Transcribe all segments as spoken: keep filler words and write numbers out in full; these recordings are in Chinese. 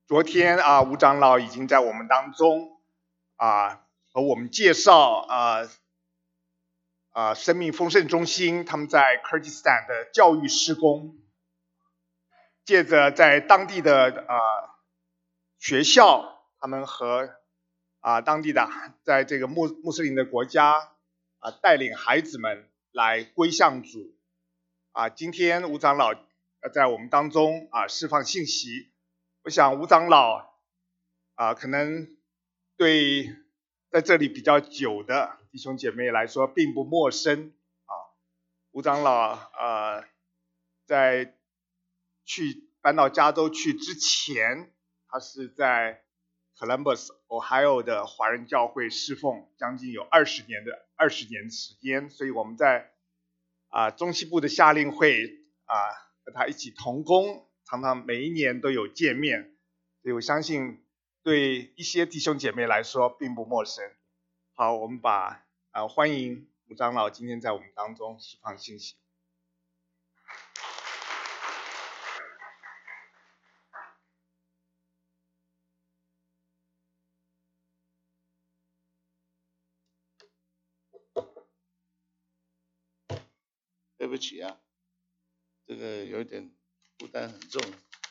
昨天啊，吴长老已经在我们当中啊和我们介绍啊啊生命丰盛中心他们在 Kyrgyzstan 的教育施工，借着在当地的啊学校，他们和啊当地的在这个穆穆斯林的国家啊带领孩子们来归向主啊。今天吴长老在我们当中啊释放信息。我想吴长老啊，可能对在这里比较久的弟兄姐妹来说并不陌生啊。吴长老呃，在去搬到加州去之前，他是在 Columbus、Ohio 的华人教会侍奉将近有二十年的二十年时间，所以我们在啊中西部的夏令会啊和他一起同工。常常每一年都有见面，所以我相信对一些弟兄姐妹来说并不陌生。好，我们把呃欢迎吴长老今天在我们当中释放信息。 对不起啊，这个有点负担很重。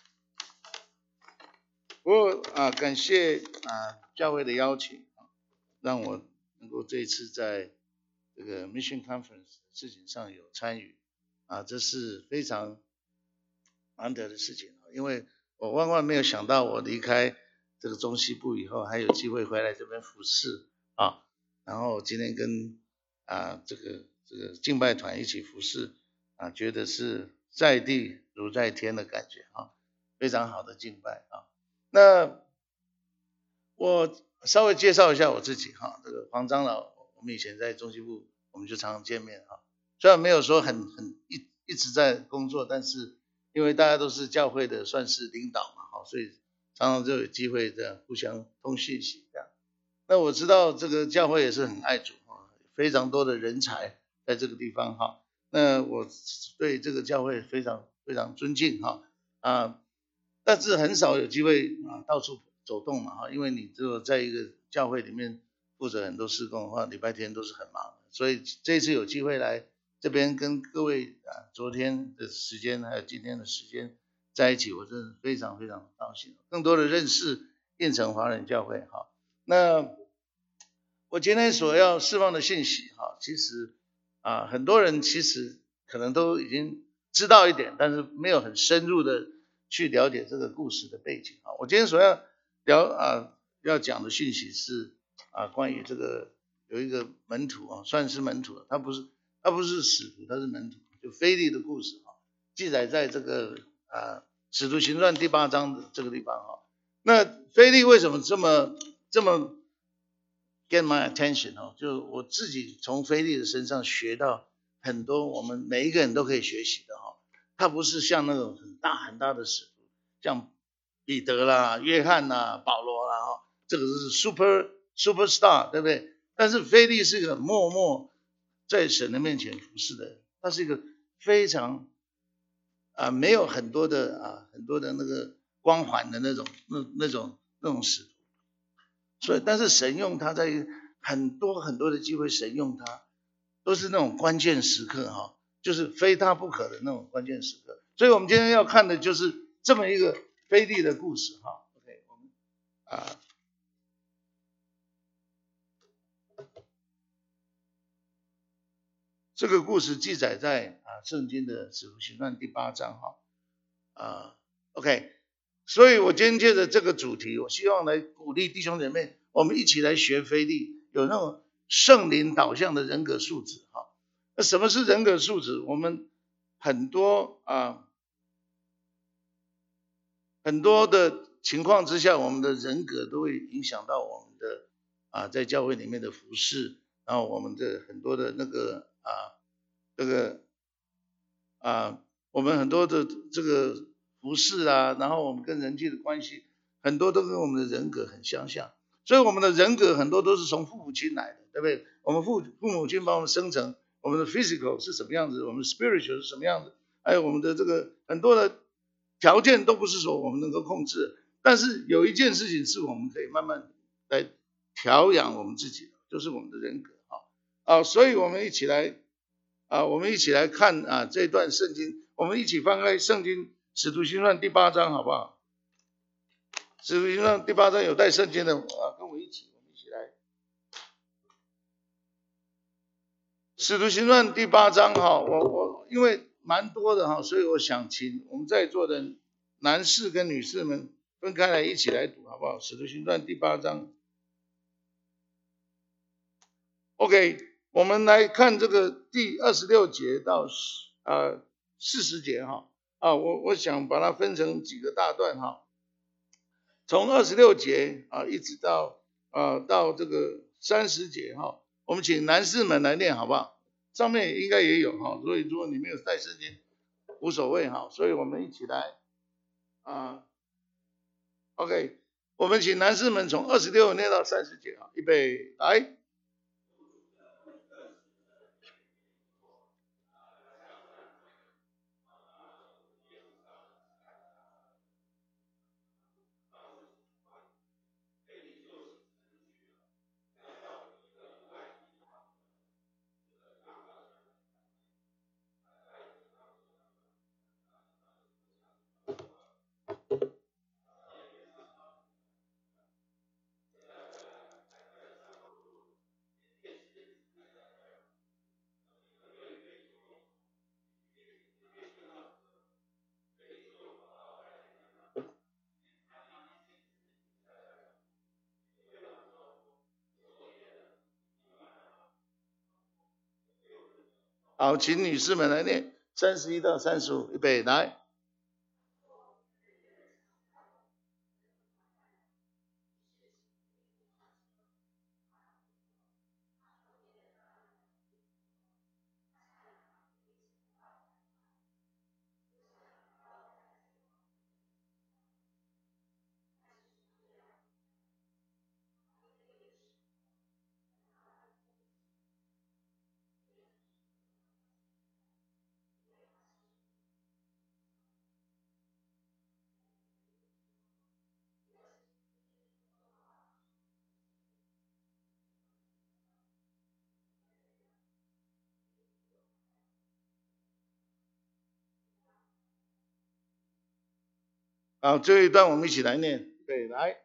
不过啊，感谢啊教会的邀请，让我能够这一次在这个 Mission Conference 的事情上有参与啊，这是非常难得的事情。因为我万万没有想到，我离开这个中西部以后，还有机会回来这边服侍啊。然后今天跟啊这个这个敬拜团一起服侍啊，觉得是在地如在天的感觉啊，非常好的敬拜啊。那我稍微介绍一下我自己哈，这个黄长老，我们以前在中西部，我们就常常见面哈。虽然没有说很很一一直在工作，但是因为大家都是教会的算是领导嘛，哈，所以常常就有机会这样互相通讯息这样。那我知道这个教会也是很爱主哈，非常多的人才在这个地方哈。那我对这个教会非常非常尊敬哈啊。但是很少有机会啊到处走动嘛哈，因为你只有在一个教会里面负责很多事工的话，礼拜天都是很忙的，所以这次有机会来这边跟各位啊昨天的时间还有今天的时间在一起，我真的非常非常高兴，更多的认识燕城华人教会哈。那我今天所要释放的信息哈，其实啊很多人其实可能都已经知道一点，但是没有很深入的去了解这个故事的背景啊。我今天所要聊啊要讲的讯息是啊关于这个有一个门徒啊，算是门徒，他不是他不是使徒，他是门徒，就腓利的故事啊，记载在这个啊使徒行传第八章的这个地方啊。那腓利为什么这么这么 get my attention 哦？就我自己从腓利的身上学到很多我们每一个人都可以学习的哈。他不是像那种很大很大的使徒，像彼得啦、约翰啦、保罗啦哈，这个是 super superstar， 对不对？但是腓利是一个默默在神的面前服侍的人，他是一个非常啊没有很多的啊很多的那个光环的那种那那种那种使徒，所以但是神用他在很多很多的机会，神用他都是那种关键时刻哈。就是非他不可的那种关键时刻，所以我们今天要看的就是这么一个腓利的故事哈。OK， 我们啊，这个故事记载在啊圣经的使徒行传第八章哈啊 OK， 所以我今天借着这个主题，我希望来鼓励弟兄姐妹，我们一起来学腓利，有那种圣灵导向的人格素质哈。那什么是人格素质？我们很多啊，很多的情况之下，我们的人格都会影响到我们的啊，在教会里面的服事，然后我们的很多的那个啊，这个啊，我们很多的这个服事啊，然后我们跟人际的关系，很多都跟我们的人格很相像，所以我们的人格很多都是从父母亲来的，对不对？我们父父母亲把我们生成。我们的 physical 是什么样子，我们 spiritual 是什么样子，还有我们的这个很多的条件都不是说我们能够控制， 但是有一件事情是我们可以慢慢来调养我们自己的，就是我们的人格啊啊，所以我们一起来啊，我们一起来看啊这段圣经，我们一起翻开圣经使徒行传第八章好不好？使徒行传第八章有带圣经的啊，跟我一起，我们一起来。使徒行传第八章哈，我我因为蛮多的哈，所以我想请我们在座的男士跟女士们分开来一起来读好不好？使徒行传第八章 ，OK， 我们来看这个第二十六节到呃四十节哈啊，我我想把它分成几个大段哈，从二十六节啊一直到啊到这个三十节哈，我们请男士们来念好不好？上面应该也有哈，所以如果你没有带圣经，无所谓哈，所以我们一起来啊 ，OK， 我们请男士们从二十六念到三十节啊，预备来。好，请女士们来念三十一到三十五，预备来。好，最后一段我们一起来念，对，来。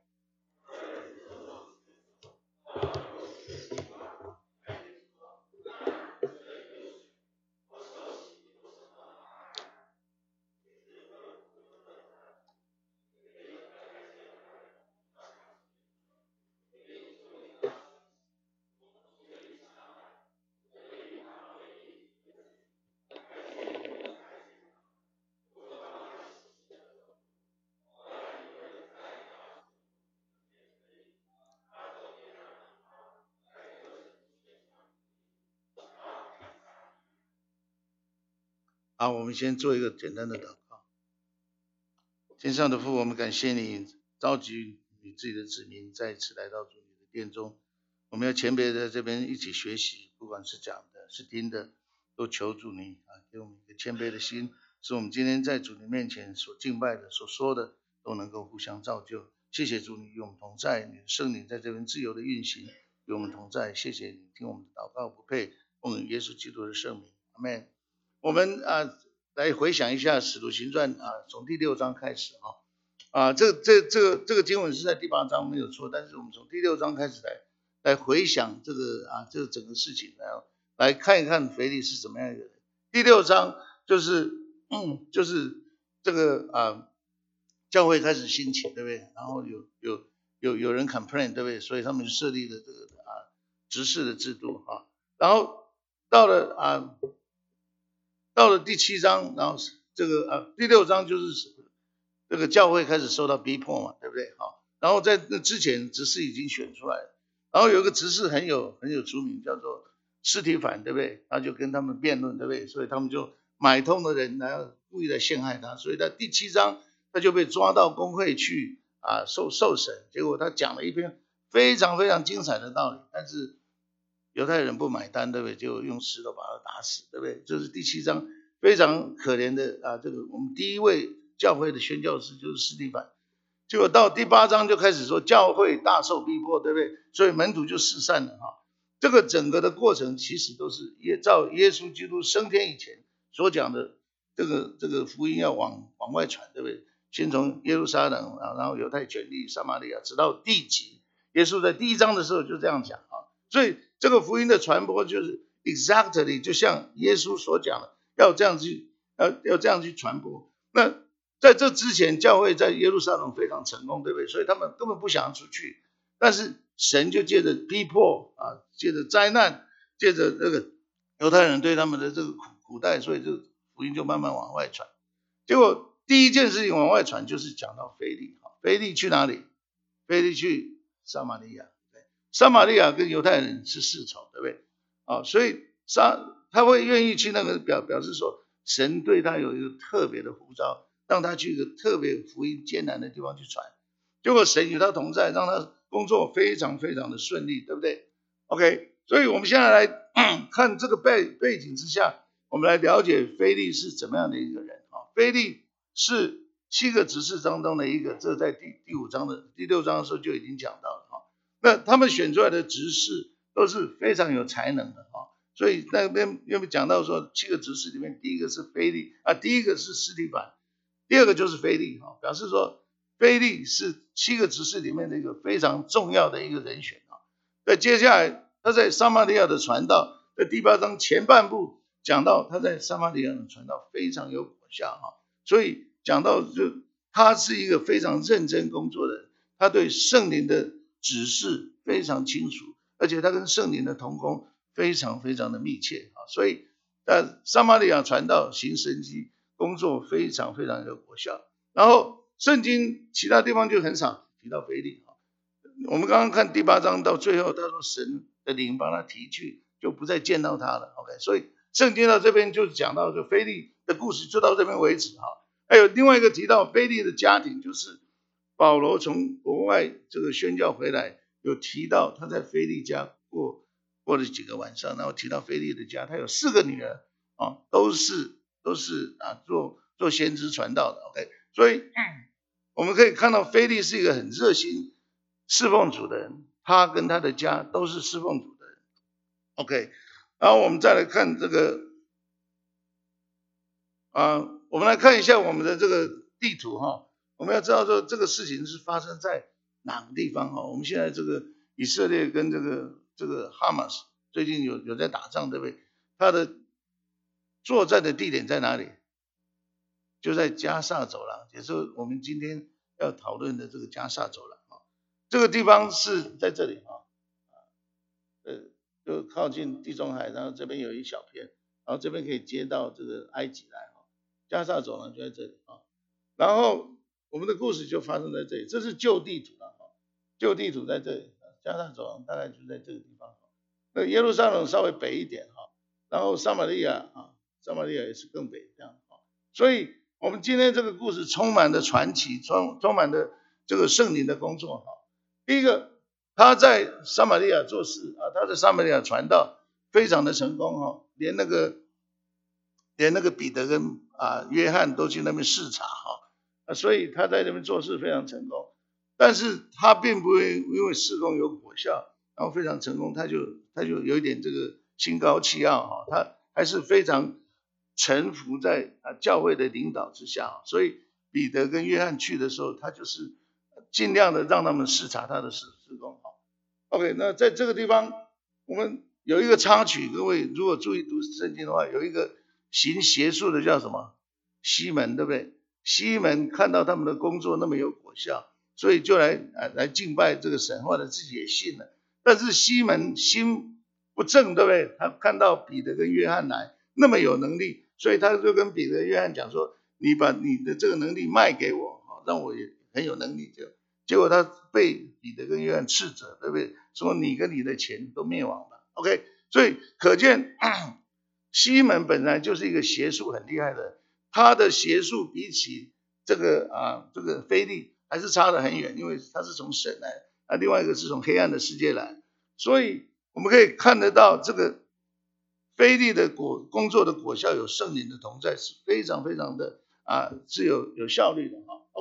好，我们先做一个简单的祷告。天上的父，我们感谢你召集你自己的子民再次来到主你的殿中，我们要谦卑在这边一起学习，不管是讲的是听的，都求主你啊，给我们一个谦卑的心，使我们今天在主你面前所敬拜的、所说的，都能够互相造就。谢谢主，你与我们同在，你的圣灵在这边自由的运行，与我们同在。谢谢你听我们的祷告，不配奉耶稣基督的圣名，阿们。我们啊来回想一下《使徒行传》啊，从第六章开始哈啊，这这这个这个经文是在第八章没有错，但是我们从第六章开始来来回想这个啊这个整个事情，然后来看一看腓利是怎么样一个人。第六章就是嗯就是这个啊教会开始兴起，对不对？然后有有有有人 complain， 对不对？所以他们设立了这个啊执事的制度啊，然后到了啊。到了第七章，然后这个呃第六章就是这个教会开始受到逼迫嘛，对不对？好，然后在那之前执事已经选出来了，然后有一个执事很有很有出名，叫做司提反，对不对？他就跟他们辩论，对不对？所以他们就买通的人来故意来陷害他，所以在第七章他就被抓到公会去啊受受审，结果他讲了一篇非常非常精彩的道理，但是犹太人不买单，对不对？就用石头把他打死，对不对？这是第七章非常可怜的啊！这个我们第一位教会的宣教师就是司提反。 结果到第八章就开始说教会大受逼迫，对不对？所以门徒就四散了哈。这个整个的过程其实都是耶照耶稣基督升天以前所讲的这个这个福音要往往外传，对不对？先从耶路撒冷，然后犹太全地、撒玛利亚，直到地极。耶稣在第一章的时候就这样讲啊，所以这个福音的传播就是 exactly 就像耶稣所讲的，要这样去要要这样去传播。那在这之前，教会在耶路撒冷非常成功，对不对？所以他们根本不想出去，但是神就借着逼迫啊，借着灾难，借着这个犹太人对他们的这个苦苦待，所以这个福音就慢慢往外传。结果第一件事情往外传就是讲到腓利，腓利去哪里？腓利去撒玛利亚，撒玛利亚跟犹太人是世仇，对不对？啊，所以撒他会愿意去那个表表示说，神对他有一个特别的呼召。让他去一个特别福音艰难的地方去传，结果神与他同在，让他工作非常非常的顺利，对不对 ？OK， 所以我们现在来看这个背背景之下，我们来了解腓利是怎么样的一个人啊？腓利是七个执事当中的一个，这在第第五章的第六章的时候就已经讲到了哈。那他们选出来的执事都是非常有才能的哈，所以那边有没有讲到说七个执事里面，第一个是腓利啊，第一个是司提反。第二个就是腓利，表示说腓利是七个执事里面的一个非常重要的一个人选。那接下来他在撒玛利亚的传道，在第八章前半部讲到他在撒玛利亚的传道非常有果效，所以讲到就他是一个非常认真工作的人，他对圣灵的指示非常清楚，而且他跟圣灵的同工非常非常的密切，所以在撒玛利亚传道行神迹工作非常非常有果效。然后圣经其他地方就很少提到腓利，我们刚刚看第八章到最后，他说神的灵帮他提去，就不再见到他了。OK， 所以圣经到这边就讲到就腓利的故事就到这边为止哈。还有另外一个提到腓利的家庭，就是保罗从国外这个宣教回来，有提到他在腓利家过过了几个晚上，然后提到腓利的家，他有四个女儿啊，都是都是啊做做先知传道的。OK， 所以我们可以看到腓利是一个很热心侍奉主的人，他跟他的家都是侍奉主的人。OK， 然后我们再来看这个啊，我们来看一下我们的这个地图哈。我们要知道说这个事情是发生在哪个地方哈。我们现在这个以色列跟这个这个哈马斯最近有有在打仗，对不对？他的作战的地点在哪里？就在加萨走廊，也是我们今天要讨论的这个加萨走廊啊。这个地方是在这里啊，呃，就靠近地中海，然后这边有一小片，然后这边可以接到这个埃及来啊。加萨走廊就在这里啊。然后我们的故事就发生在这里，这是旧地图了啊，旧地图在这里，加萨走廊大概就在这个地方。那耶路撒冷稍微北一点哈，然后撒玛利亚啊，撒玛利亚也是更北这样啊。所以我们今天这个故事充满了传奇，充充满了这个圣灵的工作哈。第一个，他在撒玛利亚做事啊，他在撒玛利亚传道非常的成功哈，连那个连那个彼得跟啊约翰都去那边视察哈，啊，所以他在那边做事非常成功。但是他并不会因为事工有果效，然后非常成功，他就他就有一点这个心高气傲哈，他还是非常臣服在啊教会的领导之下，所以彼得跟约翰去的时候，他就是尽量的让他们视察他的事事工。OK， 那在这个地方我们有一个插曲，各位如果注意读圣经的话，有一个行邪术的叫什么西门，对不对？西门看到他们的工作那么有果效，所以就来啊来敬拜这个神，后来自己也信了。但是西门心不正，对不对？他看到彼得跟约翰来那么有能力，所以他就跟彼得、约翰讲说：“你把你的这个能力卖给我，让我也很有能力。”就结果他被彼得跟约翰斥责，对不对？说你跟你的钱都灭亡了。OK， 所以可见西门本来就是一个邪术很厉害的人，他的邪术比起这个啊这个腓利还是差得很远，因为他是从神来，啊另外一个是从黑暗的世界来，所以我们可以看得到这个腓利的果工作的果效有圣灵的同在，是非常非常的啊是有有效率的哈。OK，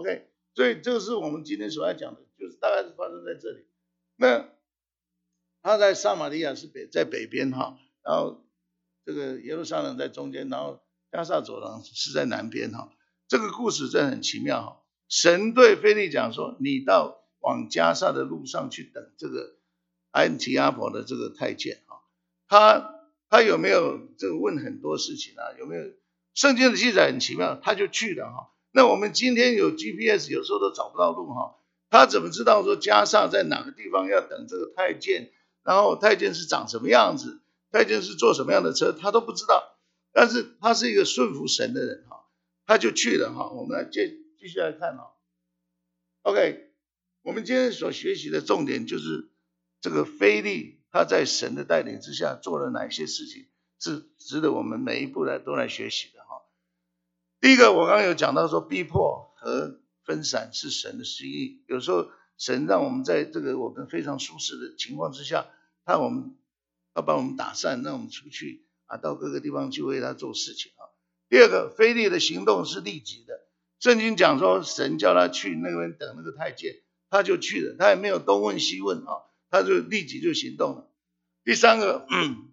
所以这个是我们今天所要讲的，就是大概是发生在这里。那他在撒玛利亚是北在北边哈，然后这个耶路撒冷在中间，然后加萨走廊是在南边哈。这个故事真的很奇妙哈。神对腓力讲说：“你到往加萨的路上去等这个安提阿婆的这个太监哈。”他他有没有这个问很多事情啊？有没有？圣经的记载很奇妙，他就去了哈。那我们今天有 G P S， 有时候都找不到路哈。他怎么知道说加萨在哪个地方要等这个太监？然后太监是长什么样子？太监是坐什么样的车？他都不知道。但是他是一个顺服神的人哈，他就去了哈。我们来接继续来看哈。OK， 我们今天所学习的重点就是这个腓力他在神的带领之下做了哪些事情，是值得我们每一步来都来学习的哈。第一个，我刚刚有讲到说，逼迫和分散是神的心意。有时候神让我们在这个我们非常舒适的情况之下，他我们要把我们打散，让我们出去啊，到各个地方去为他做事情啊。第二个，腓力的行动是立即的。圣经讲说，神叫他去那边等那个太监，他就去了，他也没有东问西问啊，他就立即就行动了。第三个，嗯、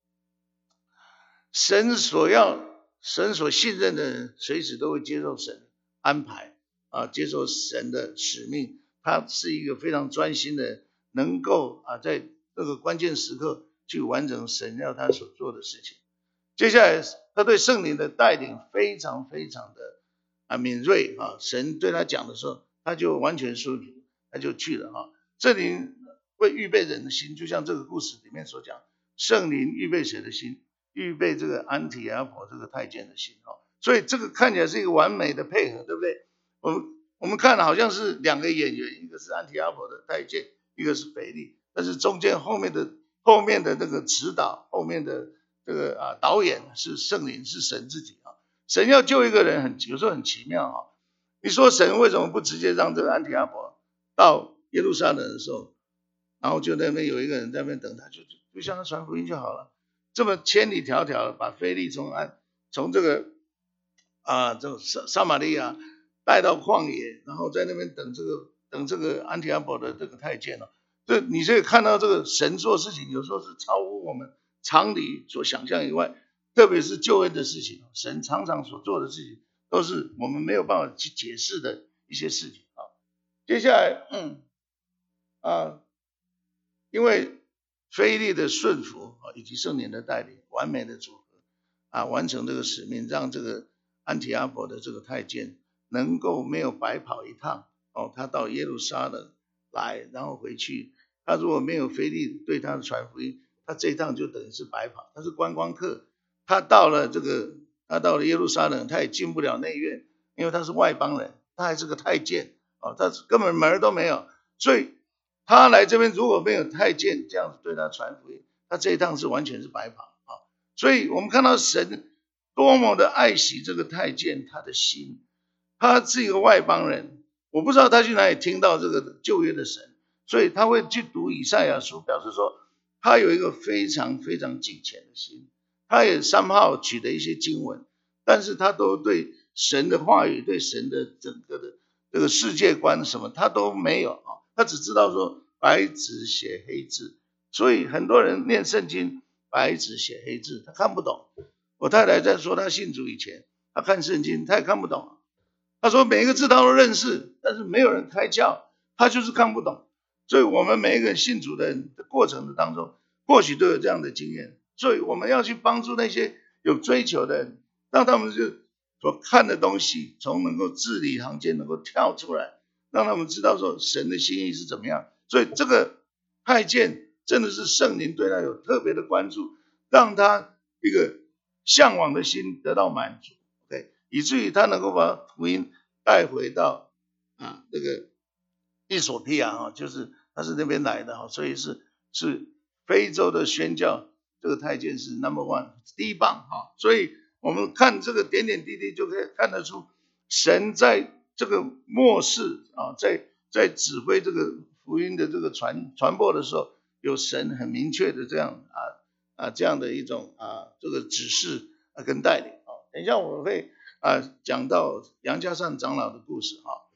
神所要、神所信任的人，随时都会接受神安排啊，接受神的使命。他是一个非常专心的人，能够啊在这个关键时刻去完成神要他所做的事情。接下来，他对圣灵的带领非常非常的啊敏锐啊，神对他讲的时候，他就完全顺服，他就去了啊。圣灵会预备人的心，就像这个故事里面所讲，圣灵预备谁的心？预备这个安提阿婆这个太监的心啊。所以这个看起来是一个完美的配合，对不对？我们我们看好像是两个演员，一个是安提阿婆的太监，一个是腓力，但是中间后面的后面的这个指导，后面的这个啊导演是圣灵，是神自己啊。神要救一个人很有时候很奇妙啊。你说神为什么不直接让这个安提阿婆到耶路撒冷的时候，然后就在那边有一个人在那边等他，就就就向他传福音就好了。这么千里迢迢把腓力从安从这个啊这个撒撒玛利亚带到旷野，然后在那边等这个等这个安提阿婆的这个太监了。这你可以看到这个神做事情有时候是超乎我们常理所想象以外，特别是救恩的事情，神常常所做的事情都是我们没有办法去解释的一些事情啊。接下来，嗯啊，因为腓力的顺服啊，以及圣灵的带领，完美的组合啊，完成这个使命，让这个安提阿婆的这个太监能够没有白跑一趟哦，他到耶路撒冷来，然后回去。他如果没有腓力对他的传福音，他这一趟就等于是白跑。他是观光客，他到了这个，他到了耶路撒冷，他也进不了内院，因为他是外邦人，他还是个太监哦，他根本门都没有，所以他来这边如果没有太监这样子对他传福音，他这一趟是完全是白跑啊。所以我们看到神多么的爱惜这个太监他的心，他是一个外邦人，我不知道他去哪里听到这个旧约的神。所以他会去读以赛亚书，表示说他有一个非常非常敬虔的心。他也somehow取得一些经文，但是他都对神的话语、对神的整个的这个世界观什么，他都没有啊。他只知道说白纸写黑字，所以很多人念圣经白纸写黑字，他看不懂。我太太在说她信主以前，她看圣经，她也看不懂。她说每一个字她都认识，但是没有人开窍，她就是看不懂。所以我们每一个人信主的人的过程的当中，或许都有这样的经验。所以我们要去帮助那些有追求的人，让他们就所看的东西从能够字里行间能够跳出来，让他们知道说神的心意是怎么样。所以这个太监真的是圣灵对他有特别的关注，让他一个向往的心得到满足， okay? 以至于他能够把福音带回到啊这个伊索比亚啊，就是他是那边来的哈，所以是是非洲的宣教，这个太监是 number one 第一棒哈，所以我们看这个点点滴滴就可以看得出，神在这个末世啊，在在指挥这个福音的这个传传播的时候，有神很明确的这样啊啊这样的一种啊这个指示啊跟带领啊。等一下我会啊讲到杨家善长老的故事啊。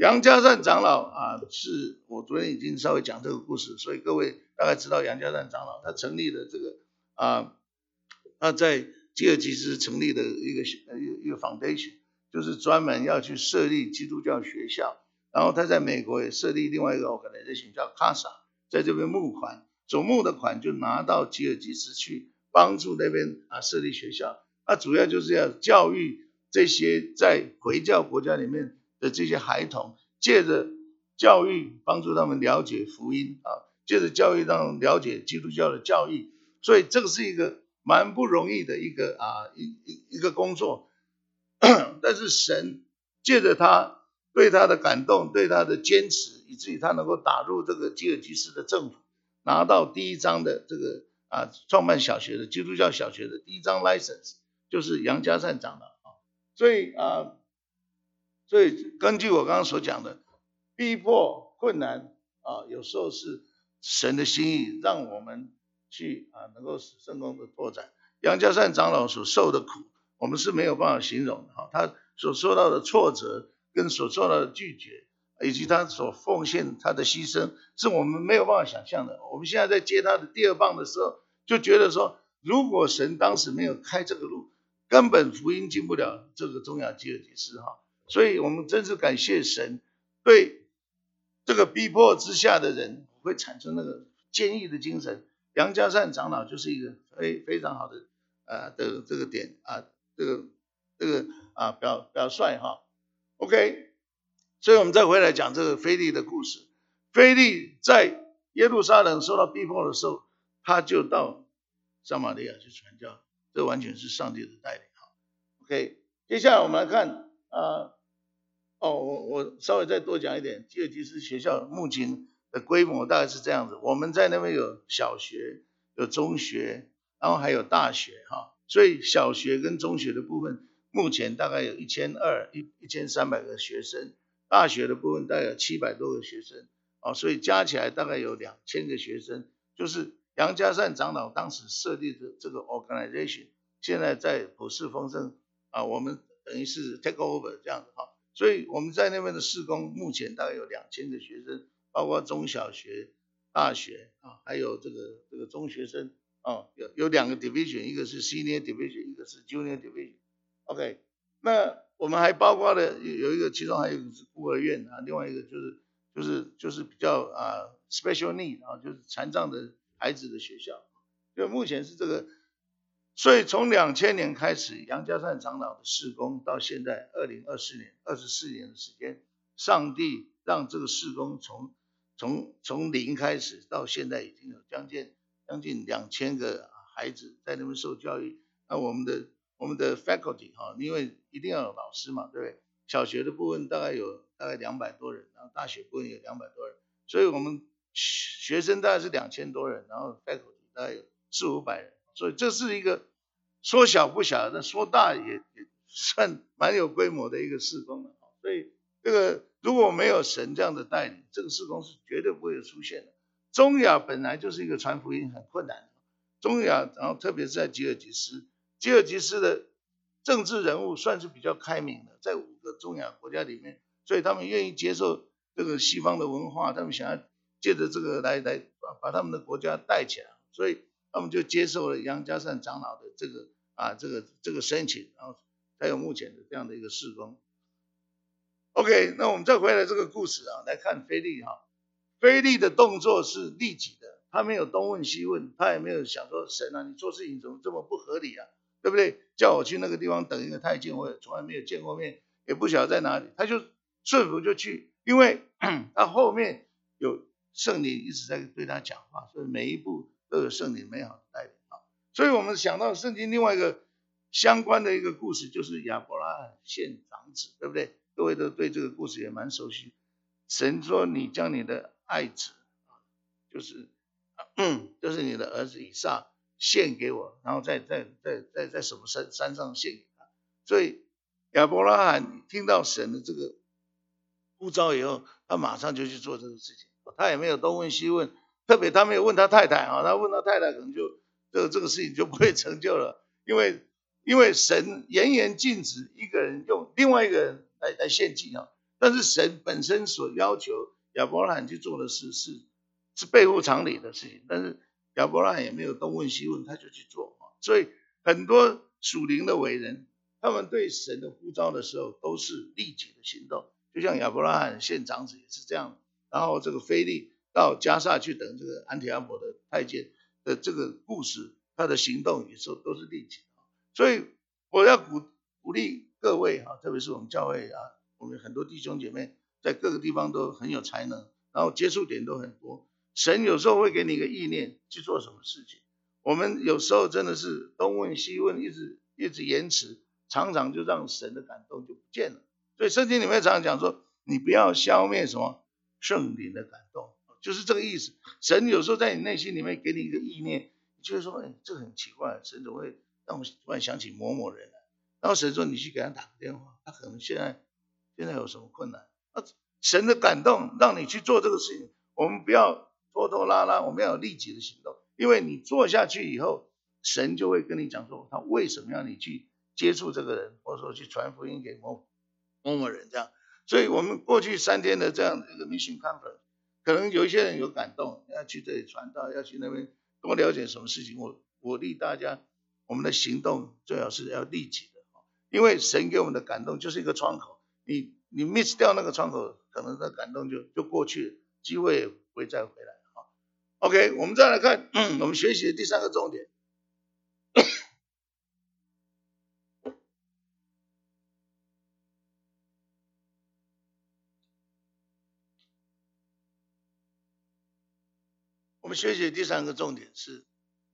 杨家善长老啊，是我昨天已经稍微讲这个故事，所以各位大概知道杨家善长老他成立的这个啊，他在吉尔吉斯成立的一个一个 foundation， 就是专门要去设立基督教学校，然后他在美国也设立另外一个 organization 叫 C A S A， 在这边募款，所募的款就拿到吉尔吉斯去帮助那边啊设立学校，那主要就是要教育这些在回教国家里面的这些孩童，借着教育帮助他们了解福音啊，借着教育让他们了解基督教的教义，所以这个是一个蛮不容易的一个啊一一一个工作，但是神借着他对他的感动，对他的坚持，以至于他能够打入这个吉尔吉斯的政府，拿到第一张的这个啊创办小学的基督教小学的第一张 license， 就是杨家善长老啊，所以啊。所以根据我刚刚所讲的，逼迫困难啊，有时候是神的心意，让我们去啊能够使圣功的拓展。杨家善长老所受的苦，我们是没有办法形容的哈，他所受到的挫折跟所受到的拒绝，以及他所奉献他的牺牲，是我们没有办法想象的。我们现在在接他的第二棒的时候，就觉得说，如果神当时没有开这个路，根本福音进不了这个中亚吉尔吉斯哈。所以我们真是感谢神，对这个逼迫之下的人会产生那个坚毅的精神。杨家善长老就是一个非非常好的呃的这个点啊，这个这个啊表表率哈。OK， 所以我们再回来讲这个腓力的故事。腓力在耶路撒冷受到逼迫的时候，他就到撒玛利亚去传教，这完全是上帝的带领哈。OK， 接下来我们来看啊。哦，我我稍微再多讲一点，吉尔吉斯学校目前的规模大概是这样子，我们在那边有小学、有中学，然后还有大学哈，所以小学跟中学的部分目前大概有一千二百、一千三百个学生，大学的部分大概有七百多个学生，哦，所以加起来大概有两千个学生，就是杨家善长老当时设立的这个 organization， 现在在普世丰盛啊，我们等于是 take over 这样子哈。所以我们在那边的事工，目前大概有两千个学生，包括中小学、大学啊，还有这个这个中学生啊，有有两个 division， 一个是 senior division， 一个是 junior division。OK， 那我们还包括了有一个，其中还有一个是孤儿院啊，另外一个就是就是就是比较啊 special need 啊，就是残障的孩子的学校。就目前是这个。所以从两千年开始，杨家善长老的事工到现在二零二四年，二十四年的时间，上帝让这个事工从从从零开始到现在已经有将近将近两千个孩子在那边受教育。那我们的我们的 faculty 哈，因为一定要有老师嘛，对不对？小学的部分大概有大概两百多人，然后大学部分有两百多人，所以我们学生大概是两千多人，然后 faculty 大概有四五百人。所以这是一个说小不小，但说大也也算蛮有规模的一个事工了。所以这个如果没有神这样的带领，这个事工是绝对不会有出现的。中亚本来就是一个传福音很困难的，中亚然后特别是在吉尔吉斯，吉尔吉斯的政治人物算是比较开明的，在五个中亚国家里面，所以他们愿意接受这个西方的文化，他们想要借着这个来来把把他们的国家带起来，所以他们就接受了杨家善长老的这个啊这个这个申请，然后才有目前的这样的一个事工。OK， 那我们再回来这个故事啊，来看腓力哈。腓力的动作是利己的，他没有东问西问，他也没有想说神啊，你做事情怎么这么不合理啊，对不对？叫我去那个地方等一个太监，我也从来没有见过面，也不晓得在哪里，他就顺服就去，因为他后面有圣灵一直在对他讲话，所以每一步都有圣灵美好的带领啊。所以我们想到圣经另外一个相关的一个故事，就是亚伯拉罕献长子，对不对？各位都对这个故事也蛮熟悉。神说你将你的爱子，就是嗯，就是你的儿子以撒献给我，然后在在在在在什么山山上献给他。所以亚伯拉罕听到神的这个呼召以后，他马上就去做这个事情，他也没有东问西问，特别他没有问他太太啊，他问他太太可能就这个这个事情就不会成就了，因为因为神严严禁止一个人用另外一个人来来献祭啊。 但是神本身所要求亚伯拉罕去做的事是是背乎常理的事情，但是亚伯拉罕也没有东问西问，他就去做。所以很多属灵的伟人，他们对神的呼召的时候都是立即的行动，就像亚伯拉罕献长子也是这样，然后这个腓利到迦萨去等这个安提阿伯的太监的这个故事，他的行动也是都是立即的。所以我要鼓鼓励各位啊，特别是我们教会啊，我们很多弟兄姐妹在各个地方都很有才能，然后接触点都很多。神有时候会给你一个意念去做什么事情，我们有时候真的是东问西问，一直一直延迟，常常就让神的感动就不见了。所以圣经里面常常讲说，你不要消灭什么圣灵的感动，就是这个意思。神有时候在你内心里面给你一个意念，你就会说，哎，这个很奇怪，神怎么会让我突然想起某某人来？然后神说你去给他打个电话，他可能现在现在有什么困难？啊，神的感动让你去做这个事情，我们不要拖拖拉拉，我们要有立即的行动，因为你做下去以后，神就会跟你讲说，他为什么要你去接触这个人，或者说去传福音给某某某人这样。所以我们过去三天的这样的一个 mission conference， 可能有一些人有感动，要去这里传道，要去那边多了解什么事情。我鼓励大家，我们的行动最好是要立即的，因为神给我们的感动就是一个窗口，你你 miss 掉那个窗口，可能那感动就就过去了，机会也不会再回来。OK， 我们再来看我们学习的第三个重点。我们学习的第三个重点是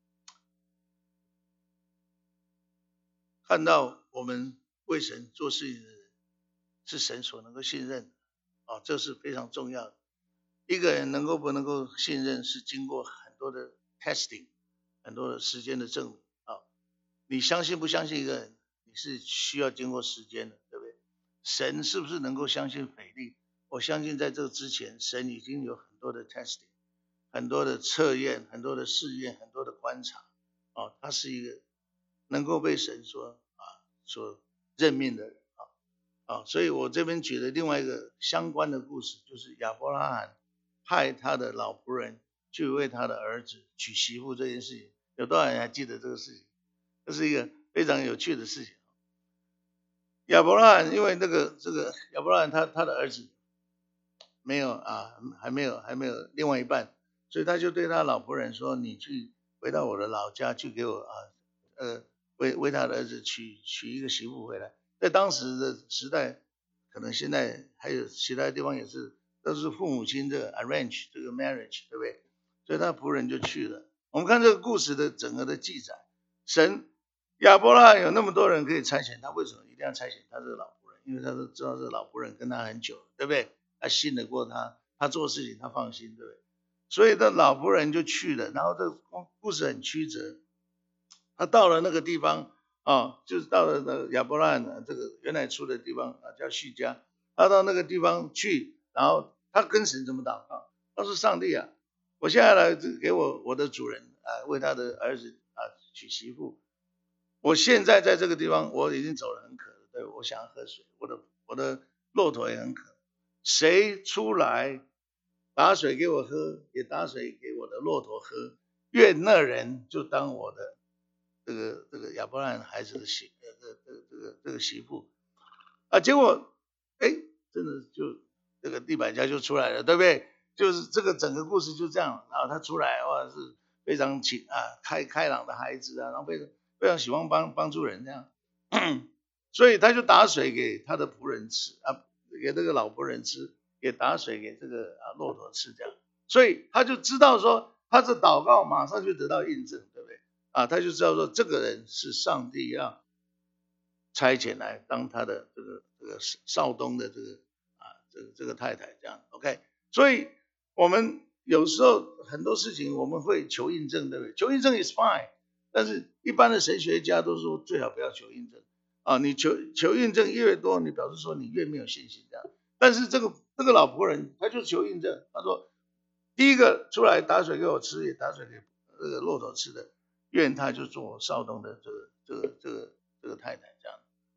看到我们为神做事情的人是神所能够信任的，哦，这是非常重要的。一个人能够不能够信任，是经过很多的 testing， 很多的时间的证明。哦，你相信不相信一个人，你是需要经过时间的，对不对？神是不是能够相信腓利？我相信在这之前，神已经有很多的 testing， 很多的测验，很多的试验，很多的观察。哦，他是一个能够被神所啊所任命的人啊。啊，所以我这边举的另外一个相关的故事，就是亚伯拉罕派他的老仆人去为他的儿子娶媳妇这件事情，有多少人还记得这个事情？这是一个非常有趣的事情。亚伯拉罕因为那个这个亚伯拉罕他他的儿子没有啊，还没有还没有另外一半，所以他就对他老仆人说：“你去回到我的老家去给我啊，呃，为为他的儿子娶娶一个媳妇回来。”在当时的时代，可能现在还有其他地方也是，都是父母亲的 arrange 这个 marriage， 对不对？所以他仆人就去了。我们看这个故事的整个的记载，神亚伯拉罕有那么多人可以差遣他，为什么一定要差遣他这个老仆人？因为他都知道这个老仆人跟他很久了，对不对？他信得过他，他做事情他放心，对不对？所以这老仆人就去了，然后这个故事很曲折。他到了那个地方啊，就是到了那个亚伯拉罕这个原来出的地方啊，叫叙加。他到那个地方去，然后他跟神怎么祷告？他说：“上帝啊，我现在来给我我的主人啊，为他的儿子啊娶媳妇。我现在在这个地方，我已经走了很渴了，对，我想要喝水，我的我的骆驼也很渴。谁出来打水给我喝，也打水给我的骆驼喝，愿那人就当我的这个这个亚伯拉罕孩子的媳呃这个这个这个媳妇啊。”结果哎，真的就这个地板家就出来了，对不对？就是这个整个故事就这样，然后他出来哇是非常情啊开开朗的孩子啊，然后非常非常喜欢帮帮助人这样，所以他就打水给他的仆人吃啊，给这个老仆人吃，也打水给这个啊骆驼吃这样，所以他就知道说他这祷告马上就得到印证，对不对？啊，他就知道说这个人是上帝要差遣来当他的这个这个少东的这个啊这个这个太太这样 ，OK， 所以我们有时候很多事情我们会求印证，对不对？求印证 is fine， 但是一般的神学家都说最好不要求印证啊，你求求印证越多，你表示说你越没有信心这样。但是这个这个老仆人他就求印证，他说第一个出来打水给我吃，也打水给这个骆驼吃的，愿他就做我少东的这个这个这个这个太太这样。OK，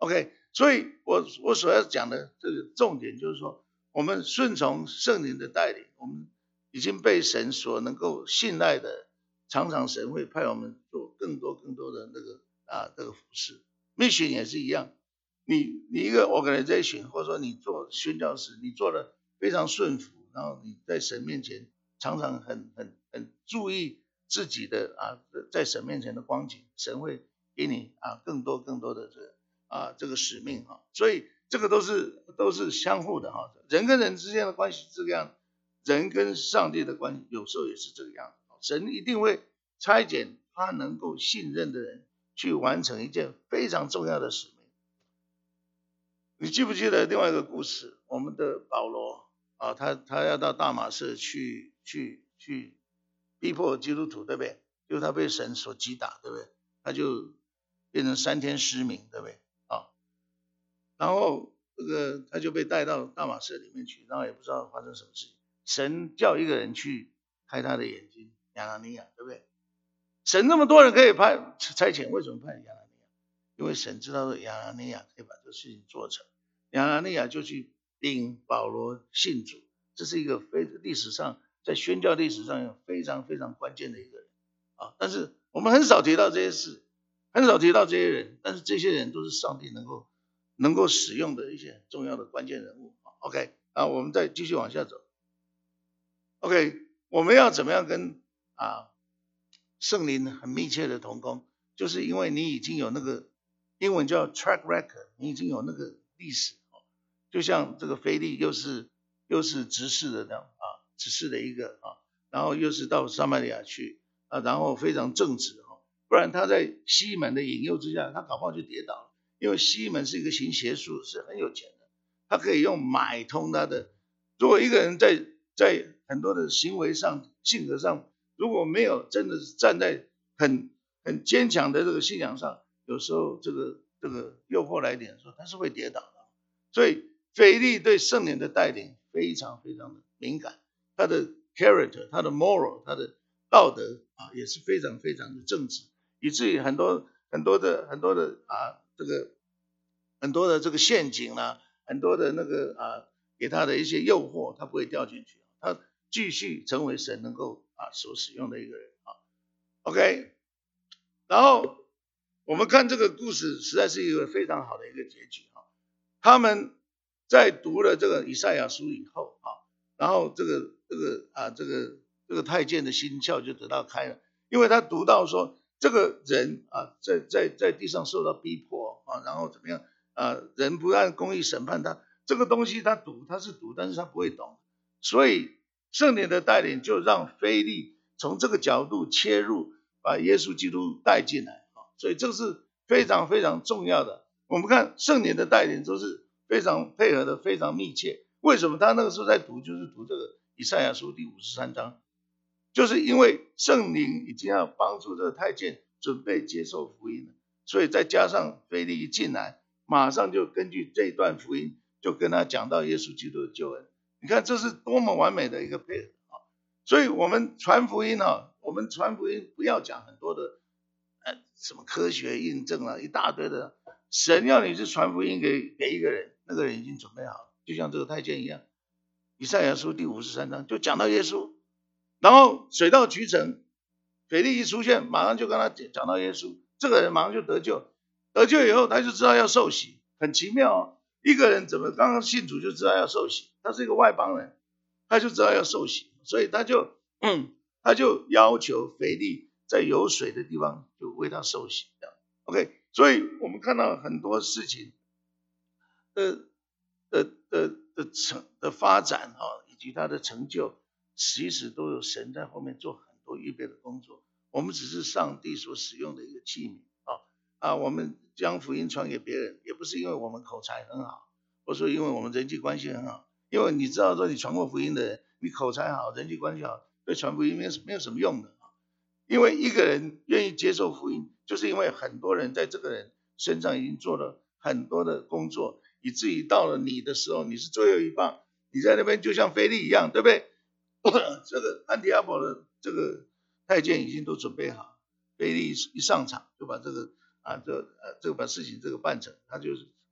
所以我我所要讲的这个重点就是说，我们顺从圣灵的带领，我们已经被神所能够信赖的，常常神会派我们做更多更多的那个啊这个服事。mission 也是一样，你你一个 organization 或者说你做宣教士，你做的非常顺服，然后你在神面前常常很很很注意自己的啊在神面前的光景，神会给你啊更多更多的这个啊这个使命哈，所以这个都是都是相互的哈，人跟人之间的关系这个样，人跟上帝的关系有时候也是这个样，神一定会差遣他能够信任的人去完成一件非常重要的使命。你记不记得另外一个故事？我们的保罗啊，他他要到大马士去去去逼迫基督徒，对不对？就是他被神所击打，对不对？他就变成三天失明，对不对？啊，然后这个他就被带到大马士里面去，然后也不知道发生什么事情。神叫一个人去开他的眼睛，亚拿尼亚，对不对？神那么多人可以派差遣，为什么派亚拿尼亚？因为神知道亚拿尼亚可以把这个事情做成。亚拿尼亚就去领保罗信主，这是一个非历史上在宣教历史上有非常非常关键的一个人啊。但是我们很少提到这些事，很少提到这些人，但是这些人都是上帝能够能够使用的一些重要的关键人物。OK， 啊，我们再继续往下走。OK， 我们要怎么样跟啊圣灵很密切的同工？就是因为你已经有那个英文叫 track record， 你已经有那个历史。就像这个腓利又是又是执事的这样啊，执事的一个啊，然后又是到撒玛利亚去啊，然后非常正直哈，不然他在西门的引诱之下，他搞不好就跌倒了，因为西门是一个行邪术，是很有钱的，他可以用买通他的。如果一个人在在很多的行为上、性格上，如果没有真的是站在很很坚强的这个信仰上，有时候这个这个诱惑来点的时候，他是会跌倒的。所以腓利对圣灵的带领非常非常的敏感，他的 character， 他的 moral， 他的道德啊也是非常非常的正直，以至于很多很多的很多的啊这个很多的这个陷阱啦、啊，很多的那个啊给他的一些诱惑，他不会掉进去，他继续成为神能够啊所使用的一个人啊。OK， 然后我们看这个故事，实在是一个非常好的一个结局啊。他们在读了这个以赛亚书以后啊，然后这个这个啊这个这个太监的心窍就得到开了，因为他读到说这个人啊在在在地上受到逼迫啊，然后怎么样啊，人不按公义审判他，这个东西他读他是读，但是他不会懂，所以圣灵的带领就让腓利从这个角度切入，把耶稣基督带进来啊，所以这是非常非常重要的。我们看圣灵的带领都是非常配合的，非常密切。为什么他那个时候在读，就是读这个以赛亚书第五十三章，就是因为圣灵已经要帮助这个太监准备接受福音了，所以再加上腓利一进来，马上就根据这段福音，就跟他讲到耶稣基督的救恩。你看这是多么完美的一个配合啊！所以我们传福音啊，我们传福音不要讲很多的呃什么科学印证啊，一大堆的。神要你是传福音给给一个人，那个人已经准备好了，就像这个太监一样。以赛亚书第五十三章就讲到耶稣，然后水到渠成，腓利一出现，马上就跟他讲到耶稣，这个人马上就得救，得救以后他就知道要受洗，很奇妙哦。一个人怎么刚刚信主就知道要受洗？他是一个外邦人，他就知道要受洗，所以他就嗯，他就要求腓利在有水的地方就为他受洗，这样 OK。所以我们看到很多事情的的的的成的发展啊，以及它的成就，其实都有神在后面做很多预备的工作。我们只是上帝所使用的一个器皿啊啊！我们将福音传给别人，也不是因为我们口才很好，或是因为我们人际关系很好。因为你知道说你传过福音的人，你口才好，人际关系好，对传福音没有没有什么用的啊。因为一个人愿意接受福音，就是因为很多人在这个人身上已经做了很多的工作，以至于到了你的时候，你是最后一棒，你在那边就像腓利一样，对不对？这个安提阿伯的这个太监已经都准备好，腓利一上场就把这个啊这呃这个把事情这个办成，他就是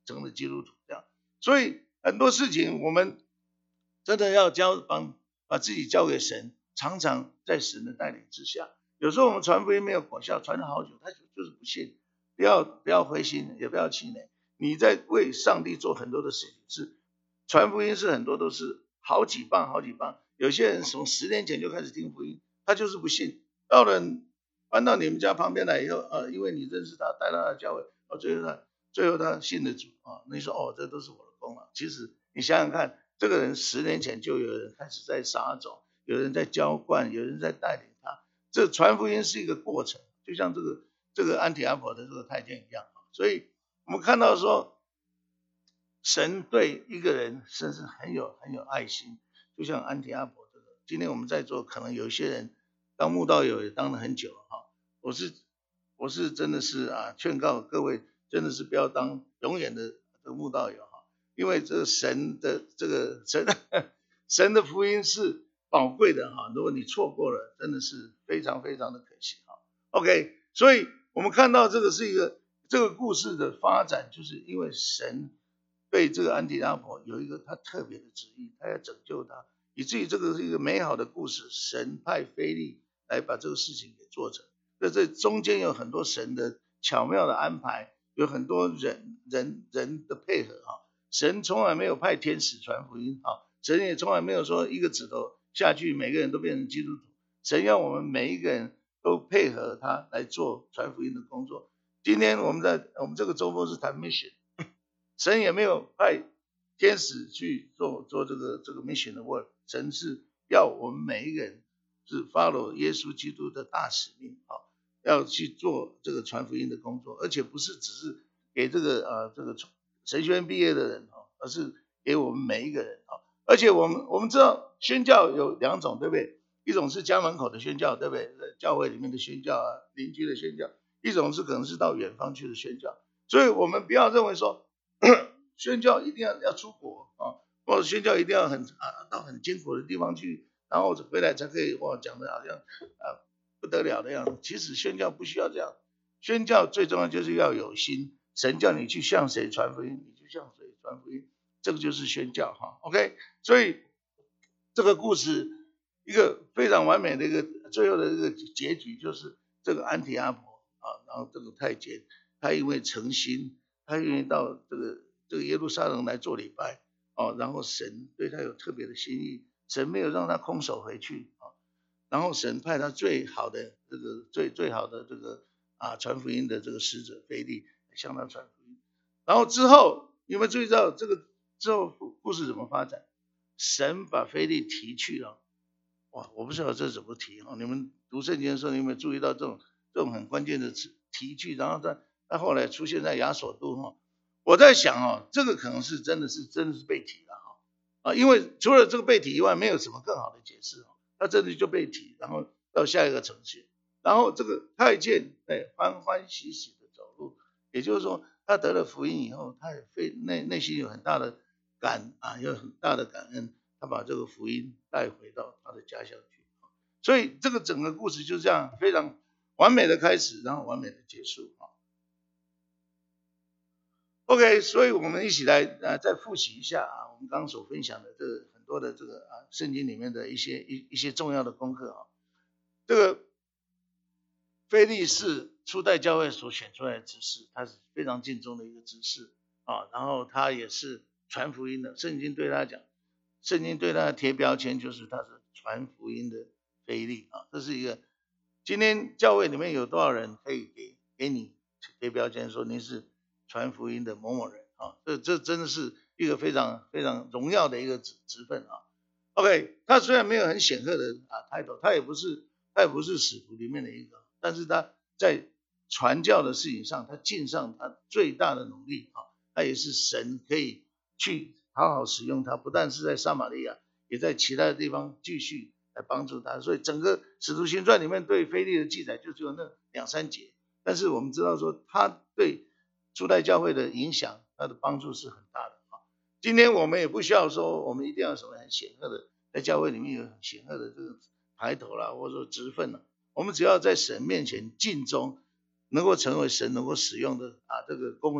成了基督徒这样。所以很多事情我们真的要交帮把自己交给神，常常在神的带领之下。有时候我们传福音没有果效，传了好久，他就是不信。不要不要灰心，也不要气馁。你在为上帝做很多的事情，是传福音是很多都是好几棒好几棒。有些人从十年前就开始听福音，他就是不信。到了搬到你们家旁边来以后，呃，因为你认识他，带到他的教会，哦，最后他最后他信了主啊。你说哦，这都是我的功劳。其实你想想看，这个人十年前就有人开始在撒种，有人在浇灌，有人在带领他。这传福音是一个过程，就像这个这个安提阿婆的这个太监一样。所以我们看到说，神对一个人甚至很有很有爱心，就像安提阿婆这个。今天我们在座可能有一些人当慕道友也当了很久哈，我是我是真的是啊，劝告各位真的是不要当永远的这个慕道友哈，因为这个神的这个神神的福音是宝贵的哈，如果你错过了，真的是非常非常的可惜哈。OK， 所以我们看到这个是一个这个故事的发展，就是因为神对这个安提阿婆有一个他特别的旨意，他要拯救他，以至于这个是一个美好的故事。神派腓力来把这个事情给做成，那这中间有很多神的巧妙的安排，有很多人人人的配合哈。神从来没有派天使传福音啊，神也从来没有说一个指头下去，每个人都变成基督徒。神要我们每一个人都配合他来做传福音的工作。今天我们在我们这个周末是谈 mission， 神也没有派天使去做做这个这个 mission 的 work， 神是要我们每一个人是 follow 耶稣基督的大使命啊，要去做这个传福音的工作，而且不是只是给这个呃这个神学院毕业的人啊，而是给我们每一个人啊。而且我们我们知道宣教有两种，对不对？一种是家门口的宣教，对不对？教会里面的宣教啊，邻居的宣教；一种是可能是到远方去的宣教。所以我们不要认为说宣教一定要要出国啊，或者宣教一定要很啊到很艰苦的地方去，然后回来才可以哇讲的好像啊不得了的样子。其实宣教不需要这样，宣教最重要就是要有心。神叫你去向谁传福音，你就向谁传福音，这个就是宣教哈。OK， 所以这个故事一个非常完美的一个最后的一个结局，就是这个安提阿婆啊，然后这个太监他因为诚心，他愿意到这个这个耶路撒冷来做礼拜哦，然后神对他有特别的心意，神没有让他空手回去啊，然后神派他最好的这个最最好的这个啊传福音的这个使者腓力向他传福音，然后之后你有没有注意到这个之后故事怎么发展？神把腓力提去了，哇，我不知道这怎么提哈。你们读圣经的时候，你有没有注意到这种这种很关键的词提去？然后他他后来出现在亚索都哈，我在想哦，这个可能是真的是真的是被提了哈啊，因为除了这个被提以外，没有什么更好的解释哈。他真的就被提，然后到下一个程序，然后这个太监哎欢欢喜喜的走路，也就是说他得了福音以后，他也非内内心有很大的感啊，有很大的感恩。他把这个福音带回到他的家乡去，所以这个整个故事就这样非常完美的开始，然后完美的结束。OK， 所以我们一起来呃再复习一下啊，我们刚刚所分享的这个很多的这个啊圣经里面的一些一一些重要的功课啊。这个腓力是初代教会所选出来的执事，他是非常敬重的一个执事啊，然后他也是传福音的，圣经对他讲。圣经对他的贴标签就是他是传福音的腓力啊，这是一个。今天教会里面有多少人可以给给你贴标签说你是传福音的某某人啊？这这真的是一个非常非常荣耀的一个职职分啊。OK， 他虽然没有很显赫的啊 title， 他也不是他也不是使徒里面的一个，但是他在传教的事情上，他尽上他最大的努力啊，他也是神可以去好好使用他，不但是在撒玛利亚，也在其他的地方继续来帮助他。所以整个使徒行传里面对腓力的记载就只有那两三节，但是我们知道说他对初代教会的影响，他的帮助是很大的啊。今天我们也不需要说我们一定要什么很显赫的，在教会里面有很显赫的这个抬头啦，或者说职分啦，我们只要在神面前尽忠，能够成为神能够使用的啊这个工人，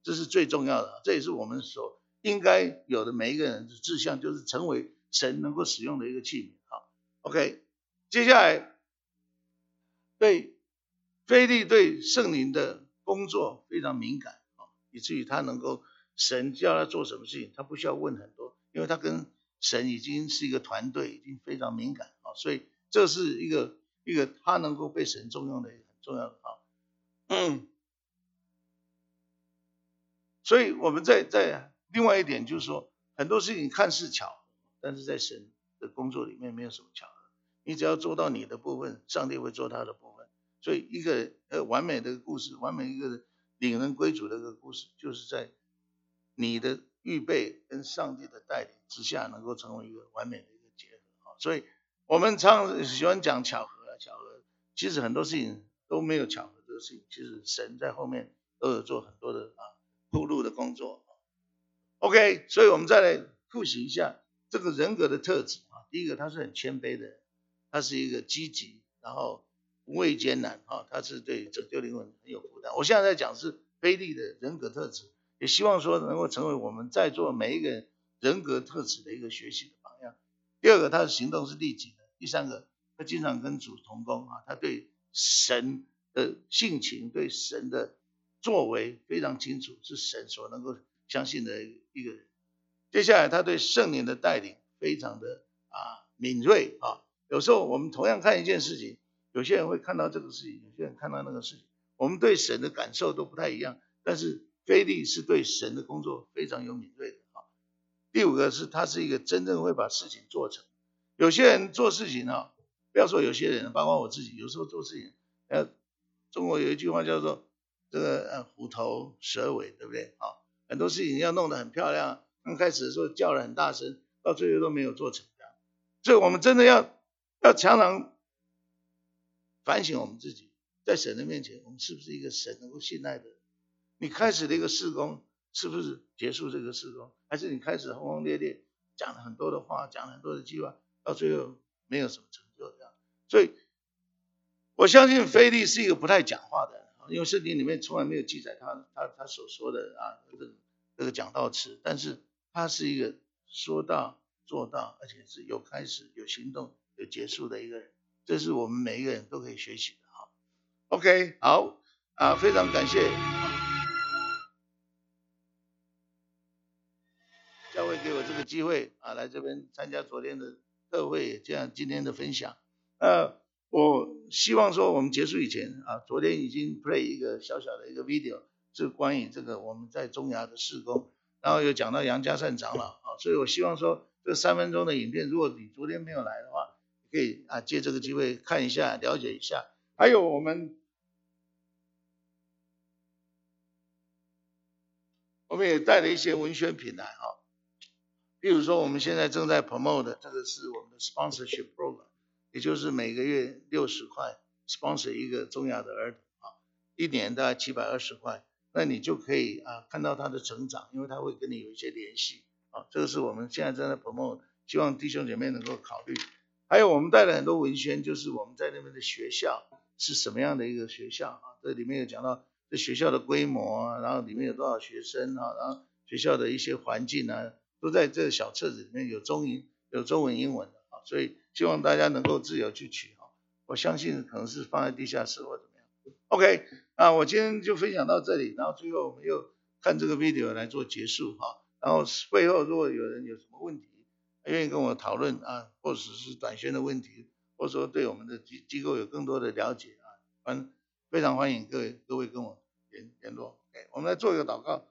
这是最重要的，这也是我们所应该有的每一个人的志向，就是成为神能够使用的一个器皿。好 ，OK， 接下来对腓利对圣灵的工作非常敏感，以至于他能够神叫他做什么事情，他不需要问很多，因为他跟神已经是一个团队，已经非常敏感，所以这是一个一个他能够被神重用的一个很重要的啊。嗯，所以我们在在另外一点就是说，很多事情看似巧，但是在神的工作里面没有什么巧合，你只要做到你的部分，上帝会做他的部分。所以一个呃完美的故事，完美一个领人归主的一个故事，就是在你的预备跟上帝的带领之下，能够成为一个完美的一个结合。所以我们常喜欢讲巧合啊，巧合，其实很多事情都没有巧合这个事情，其实神在后面都有做很多的啊铺路的工作。OK， 所以我们再来复习一下这个人格的特质啊。第一个，他是很谦卑的人，他是一个积极，然后不畏艰难啊，他是对拯救灵魂很有负担。我现在在讲是腓利的人格特质，也希望说能够成为我们在座每一个人人格特质的一个学习的榜样。第二个，他的行动是利己的。第三个，他经常跟主同工啊，他对神的性情、对神的作为非常清楚，是神所能够相信的一个人。接下来，他对圣灵的带领非常的啊敏锐啊。有时候我们同样看一件事情，有些人会看到这个事情，有些人看到那个事情，我们对神的感受都不太一样。但是腓利是对神的工作非常有敏锐的啊。第五个是他是一个真正会把事情做成。有些人做事情啊，不要说有些人，包括我自己，有时候做事情，呃，中国有一句话叫做这个呃虎头蛇尾，对不对啊？很多事情要弄得很漂亮，刚开始的时候叫得很大声，到最后都没有做成这样。所以我们真的要要常常反省我们自己，在神的面前，我们是不是一个神能够信赖的人？你开始的一个事工，是不是结束这个事工？还是你开始轰轰烈烈讲了很多的话，讲了很多的计划，到最后没有什么成就这样？所以我相信腓利是一个不太讲话的人，因为圣经里面从来没有记载他他他所说的啊这个这个讲道词，但是他是一个说到做到，而且是有开始、有行动、有结束的一个人，这是我们每一个人都可以学习的哈。OK， 好啊，非常感谢教会给我这个机会啊，来这边参加昨天的特会，这样今天的分享。呃，我希望说我们结束以前啊，昨天已经 play 一个小小的一个 video， 是关于这个我们在中亚的事工，然后有讲到杨家善长老啊，所以我希望说这三分钟的影片，如果你昨天没有来的话，可以啊借这个机会看一下，了解一下。还有我们我们也带了一些文宣品来哈。例如说我们现在正在 promote 的这个是我们的 sponsorship program， 也就是每个月六十块 sponsor 一个中亚的儿童啊，一年大概七百二十块，那你就可以啊看到他的成长，因为他会跟你有一些联系啊，这个是我们现在正在 promote， 希望弟兄姐妹能够考虑。还有我们带了很多文宣，就是我们在那边的学校是什么样的一个学校啊，这里面有讲到这学校的规模啊，然后里面有多少学生啊，然后学校的一些环境啊，都在这个小册子里面有中英有中文英文的啊，所以希望大家能够自由去取啊。我相信可能是放在地下室或怎么样。OK， 啊，我今天就分享到这里，然后最后我们又看这个 video 来做结束哈。然后会后如果有人有什么问题，愿意跟我讨论啊，或者是短宣的问题，或者说对我们的机机构有更多的了解啊，非常欢迎各位各位跟我联联络。OK， 我们来做一个祷告。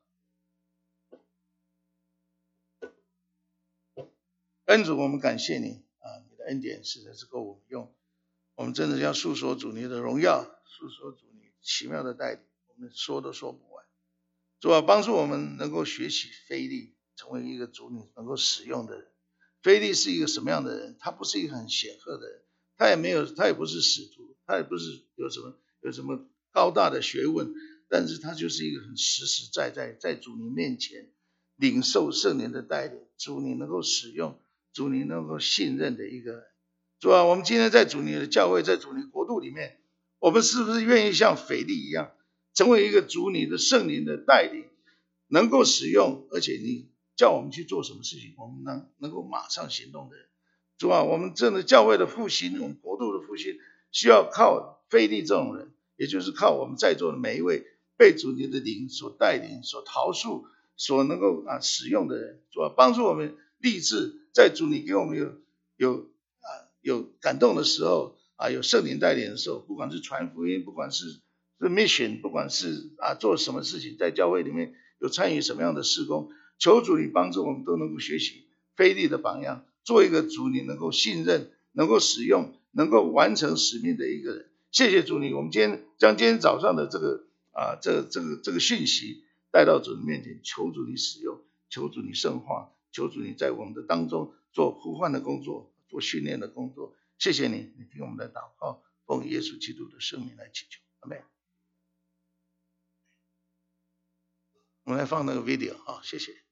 恩主，我们感谢你啊，你的恩典实在是够我们用，我们真的要诉说主你的荣耀，诉说主你奇妙的带领，我们说都说不完。主啊，帮助我们能够学习腓利，成为一个主你能够使用的人。腓利是一个什么样的人？他不是一个很显赫的人，他也没有，他也不是使徒，他也不是有什么有什么高大的学问，但是他就是一个很实实在在在主你面前领受圣灵的带领，主你能够使用，主你能够信任的一个人。主啊，我们今天在主你的教会，在主你国度里面，我们是不是愿意像腓利一样，成为一个主你的圣灵的带领， 能够使用，而且你叫我们去做什么事情，我们能能够马上行动的人。主啊，我们真的教会的复兴，我们国度的复兴，需要靠腓利这种人，也就是靠我们在座的每一位被主你的灵所带领、所陶塑、所能够啊使用的人。主啊，帮助我们立志，在主你给我们有有啊有感动的时候啊，有圣灵带领的时候，不管是传福音，不管是是 mission， 不管是啊做什么事情，在教会里面有参与什么样的事工，求主你帮助我们都能够学习腓利的榜样，做一个主你能够信任、能够使用、能够完成使命的一个人。谢谢主你，我们今天将今天早上的这个啊这这个这个讯息带到主你面前，求主你使用，求主你圣化，求主你在我们的当中做呼唤的工作，做训练的工作。谢谢你，你听我们的祷告，奉耶稣基督的圣名来祈求，阿们。我们来放那个 video 啊，谢谢。